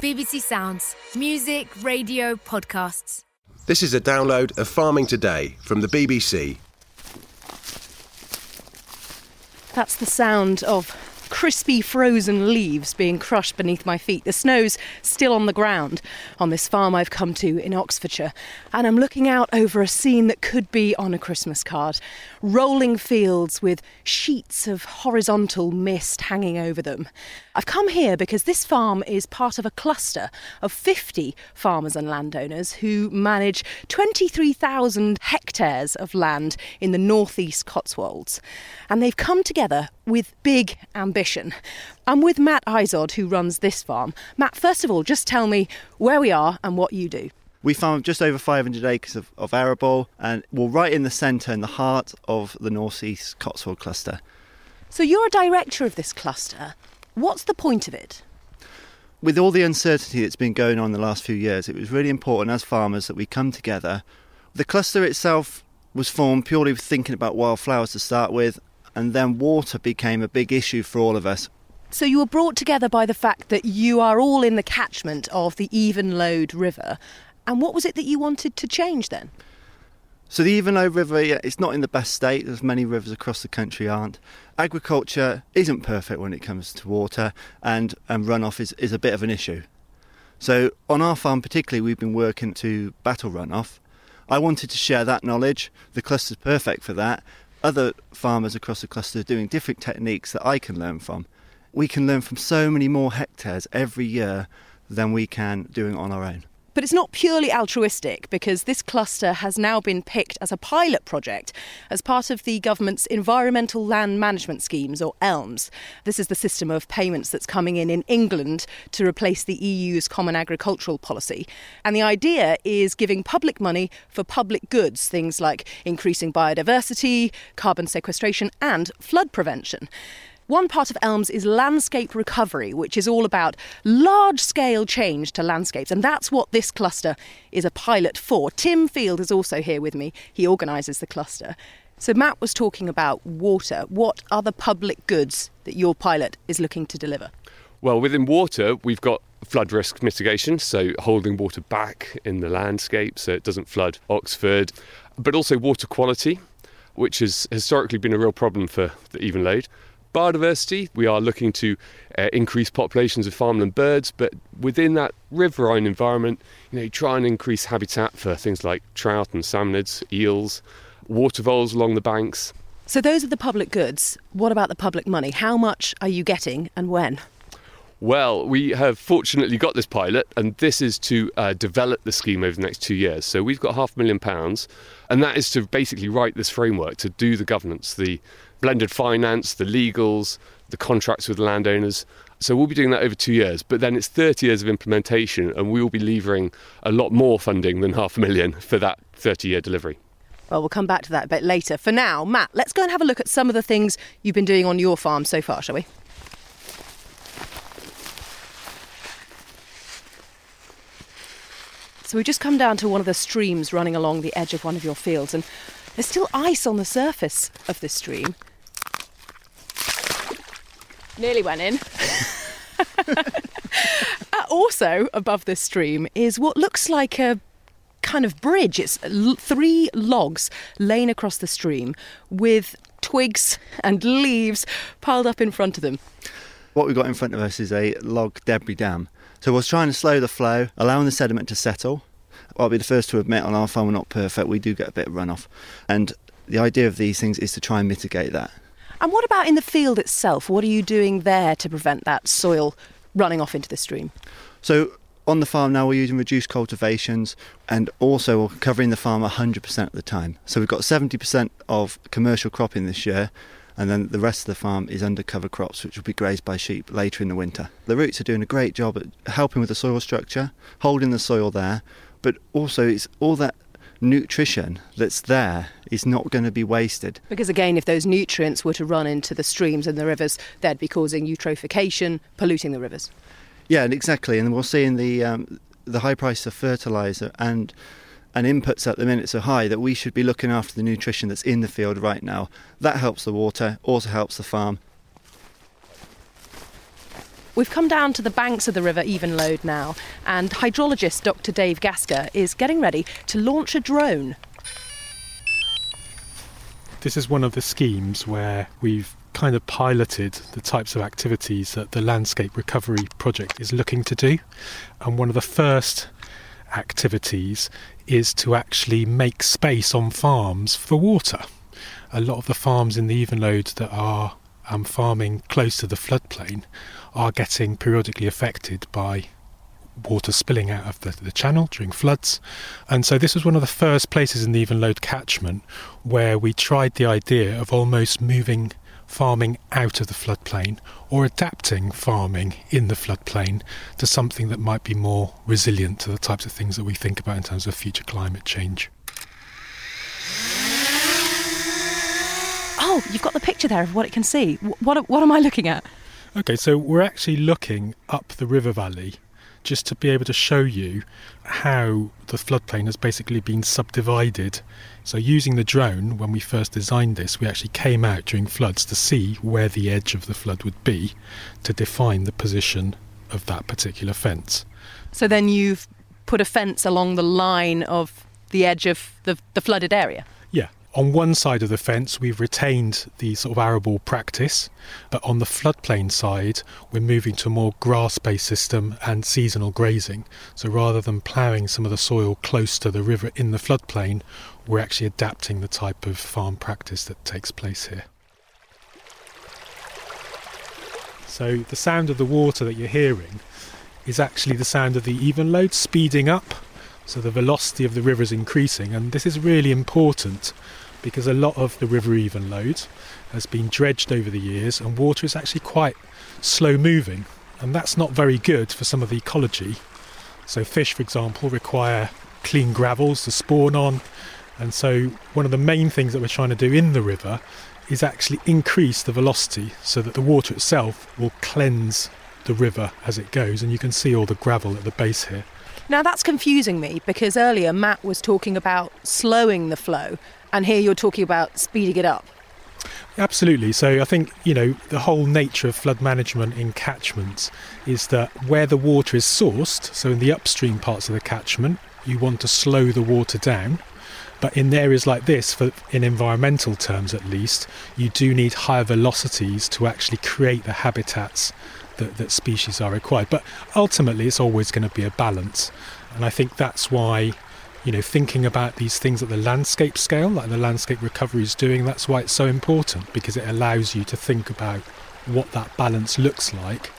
BBC Sounds. Music, radio, podcasts. This is a download of Farming Today from the BBC. That's the sound of crispy frozen leaves being crushed beneath my feet. The snow's still on the ground on this farm I've come to in Oxfordshire, and I'm looking out over a scene that could be on a Christmas card. Rolling fields with sheets of horizontal mist hanging over them. I've come here because this farm is part of a cluster of 50 farmers and landowners who manage 23,000 hectares of land in the northeast Cotswolds. And they've come together with big ambition. I'm with Matt Izod, who runs this farm. Matt, first of all, just tell me where we are and what you do. We farm just over 500 acres of arable, and we're right in the centre, in the heart of the North East Cotswold cluster. So you're a director of this cluster. What's the point of it? With all the uncertainty that's been going on the last few years, it was really important as farmers that we come together. The cluster itself was formed purely thinking about wildflowers to start with, and then water became a big issue for all of us. So you were brought together by the fact that you are all in the catchment of the Evenlode River. And what was it that you wanted to change then? So the Evenlode River, it's not in the best state, as many rivers across the country aren't. Agriculture isn't perfect when it comes to water, and runoff is a bit of an issue. So on our farm particularly, we've been working to battle runoff. I wanted to share that knowledge. The cluster's perfect for that. Other farmers across the cluster are doing different techniques that I can learn from. We can learn from so many more hectares every year than we can doing it on our own. But it's not purely altruistic, because this cluster has now been picked as a pilot project as part of the government's Environmental Land Management Schemes, or ELMS. This is the system of payments that's coming in England to replace the EU's Common Agricultural Policy. And the idea is giving public money for public goods, things like increasing biodiversity, carbon sequestration and flood prevention. One part of ELMS is landscape recovery, which is all about large-scale change to landscapes, and that's what this cluster is a pilot for. Tim Field is also here with me. He organises the cluster. So Matt was talking about water. What are the public goods that your pilot is looking to deliver? Well, within water, we've got flood risk mitigation, so holding water back in the landscape so it doesn't flood Oxford, but also water quality, which has historically been a real problem for the Evenlode. Biodiversity, we are looking to increase populations of farmland birds, but within that riverine environment, try and increase habitat for things like trout and salmonids, eels, water voles along the banks. So those are the public goods. What about the public money? How much are you getting and when? Well, we have fortunately got this pilot, and this is to develop the scheme over the next 2 years. So we've got £500,000, and that is to basically write this framework, to do the governance, the blended finance, the legals, the contracts with the landowners. So we'll be doing that over 2 years, but then it's 30 years of implementation, and we will be levering a lot more funding than £500,000 for that 30-year delivery. Well, we'll come back to that a bit later. For now, Matt, let's go and have a look at some of the things you've been doing on your farm so far, shall we? So we've just come down to one of the streams running along the edge of one of your fields, and there's still ice on the surface of this stream. Nearly went in. Also above this stream is what looks like a kind of bridge. It's 3 logs laying across the stream with twigs and leaves piled up in front of them. What we've got in front of us is a log debris dam. So we're trying to slow the flow, allowing the sediment to settle. I'll be the first to admit on our farm we're not perfect. We do get a bit of runoff. And the idea of these things is to try and mitigate that. And what about in the field itself? What are you doing there to prevent that soil running off into the stream? So on the farm now we're using reduced cultivations, and also we're covering the farm 100% of the time. So we've got 70% of commercial cropping this year, and then the rest of the farm is undercover crops, which will be grazed by sheep later in the winter. The roots are doing a great job at helping with the soil structure, holding the soil there, but also it's all that nutrition that's there is not going to be wasted. Because again, if those nutrients were to run into the streams and the rivers, they'd be causing eutrophication, polluting the rivers. Yeah, exactly. And we're seeing the high price of fertiliser and inputs at the minute so high that we should be looking after the nutrition that's in the field right now. That helps the water, also helps the farm. We've come down to the banks of the River Evenlode now, and hydrologist Dr. Dave Gasker is getting ready to launch a drone. This is one of the schemes where we've kind of piloted the types of activities that the Landscape Recovery Project is looking to do. And one of the first activities is to actually make space on farms for water. A lot of the farms in the Evenlode that are farming close to the floodplain are getting periodically affected by water spilling out of the channel during floods. And so this was one of the first places in the Evenlode catchment where we tried the idea of almost moving farming out of the floodplain or adapting farming in the floodplain to something that might be more resilient to the types of things that we think about in terms of future climate change. Oh, you've got the picture there of what it can see. What am I looking at? Okay, so we're actually looking up the river valley just to be able to show you how the floodplain has basically been subdivided. So using the drone, when we first designed this, we actually came out during floods to see where the edge of the flood would be to define the position of that particular fence. So then you've put a fence along the line of the edge of the flooded area? Yeah. On one side of the fence, we've retained the sort of arable practice, but on the floodplain side, we're moving to a more grass-based system and seasonal grazing. So rather than ploughing some of the soil close to the river in the floodplain, we're actually adapting the type of farm practice that takes place here. So the sound of the water that you're hearing is actually the sound of the Evenlode speeding up. So the velocity of the river is increasing, and this is really important because a lot of the River Evenlode has been dredged over the years and water is actually quite slow moving, and that's not very good for some of the ecology. So fish, for example, require clean gravels to spawn on, and so one of the main things that we're trying to do in the river is actually increase the velocity so that the water itself will cleanse the river as it goes, and you can see all the gravel at the base here. Now that's confusing me because earlier Matt was talking about slowing the flow and here you're talking about speeding it up. Absolutely. So I think, the whole nature of flood management in catchments is that where the water is sourced, so in the upstream parts of the catchment, you want to slow the water down. But in areas like this, in environmental terms at least, you do need higher velocities to actually create the habitats that species are required. But ultimately it's always going to be a balance, and I think that's why thinking about these things at the landscape scale, like the Landscape Recovery is doing, that's why it's so important, because it allows you to think about what that balance looks like.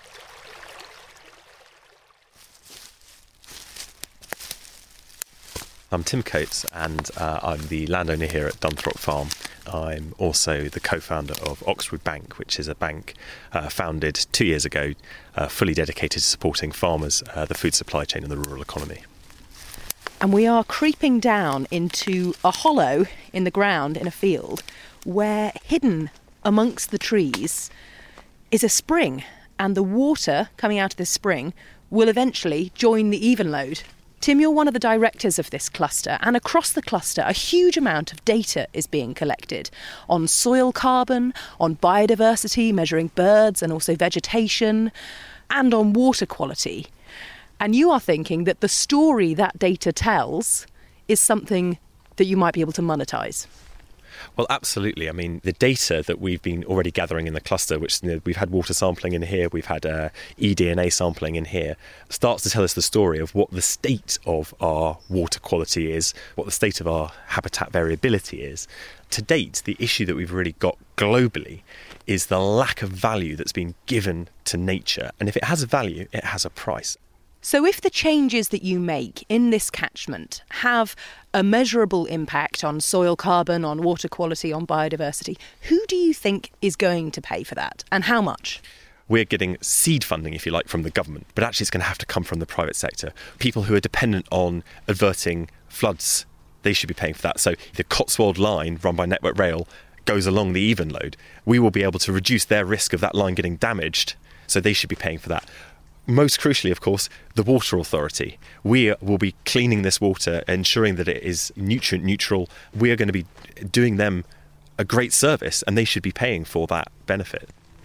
I'm Tim Coates, and I'm the landowner here at Dunthrop Farm. I'm also the co-founder of Oxford Bank, which is a bank founded 2 years ago, fully dedicated to supporting farmers, the food supply chain and the rural economy. And we are creeping down into a hollow in the ground in a field where hidden amongst the trees is a spring, and the water coming out of this spring will eventually join the Evenlode. Tim, you're one of the directors of this cluster, and across the cluster a huge amount of data is being collected on soil carbon, on biodiversity, measuring birds and also vegetation, and on water quality. And you are thinking that the story that data tells is something that you might be able to monetize. Well, absolutely. I mean, the data that we've been already gathering in the cluster, which we've had water sampling in here, we've had eDNA sampling in here, starts to tell us the story of what the state of our water quality is, what the state of our habitat variability is. To date, the issue that we've really got globally is the lack of value that's been given to nature. And if it has a value, it has a price. So if the changes that you make in this catchment have a measurable impact on soil carbon, on water quality, on biodiversity, who do you think is going to pay for that, and how much? We're getting seed funding, if you like, from the government, but actually it's going to have to come from the private sector. People who are dependent on averting floods, they should be paying for that. So the Cotswold line run by Network Rail goes along the Evenlode. We will be able to reduce their risk of that line getting damaged, so they should be paying for that. Most crucially, of course, the Water Authority. We will be cleaning this water, ensuring that it is nutrient neutral. We are going to be doing them a great service, and they should be paying for that benefit.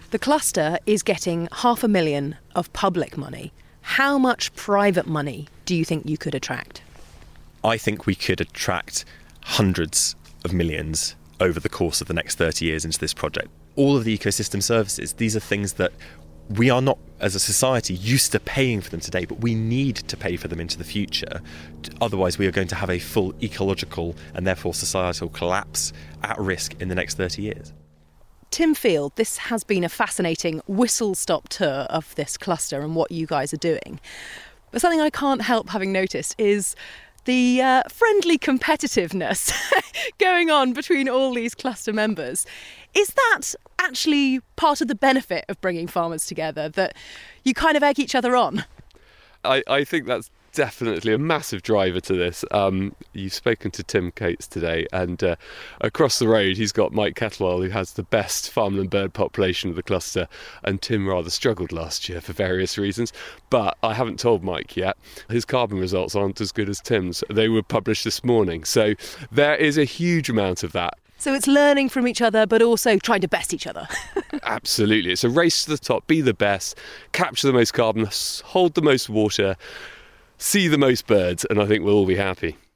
The cluster is getting $500,000 of public money. How much private money do you think you could attract? I think we could attract hundreds of millions over the course of the next 30 years into this project. All of the ecosystem services, these are things that we are not, as a society, used to paying for them today, but we need to pay for them into the future. Otherwise, we are going to have a full ecological and therefore societal collapse at risk in the next 30 years. Tim Field, this has been a fascinating whistle-stop tour of this cluster and what you guys are doing. But something I can't help having noticed is the friendly competitiveness going on between all these cluster members. Is that actually part of the benefit of bringing farmers together, that you kind of egg each other on? I think that's definitely a massive driver to this. You've spoken to Tim Cates today, and across the road he's got Mike Kettlewell, who has the best farmland bird population of the cluster, and Tim rather struggled last year for various reasons, but I haven't told Mike yet. His carbon results aren't as good as Tim's. They were published this morning, so there is a huge amount of that. So it's learning from each other, but also trying to best each other. Absolutely. It's a race to the top. Be the best, capture the most carbon, hold the most water, see the most birds, and I think we'll all be happy.